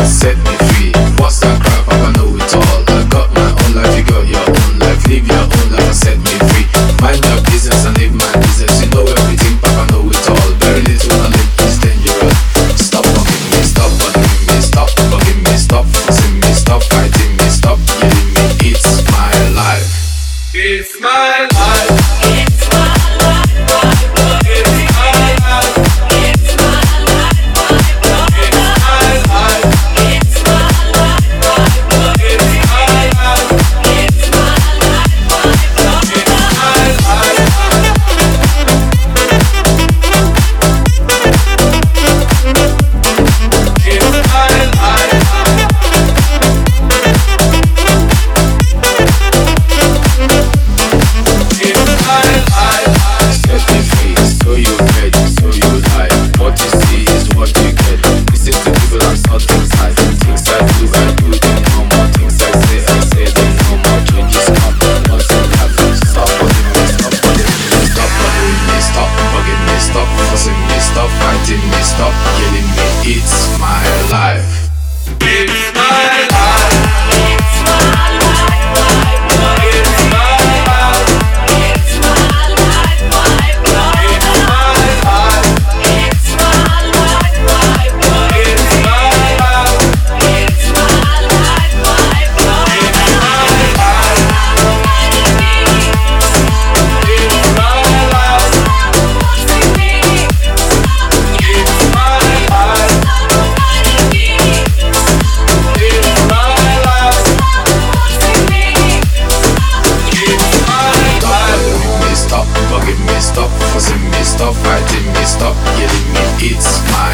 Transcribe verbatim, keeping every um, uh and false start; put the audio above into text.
set me free. What's that crap? I know it all. I got my own life, you got your own life. Live your own life and set me free. Mind your business and live my business. You know everything, Papa know it all. Very little knowledge is dangerous. Stop bugging me, stop bugging me, stop bugging me, stop forcing me, stop fighting me, stop killing me. It's my life. It's my life. It's my life. It's my life. It's my life. It's my life. It's my life. It's my life. It's my life. It's Stop killing me, it's my life. It's my life. It's my life. It's my life. It's my life. It's my life. It's my life. It's my life. It's my life. Stop bugging me, stop forcing me, stop fighting me, stop killing me. It's my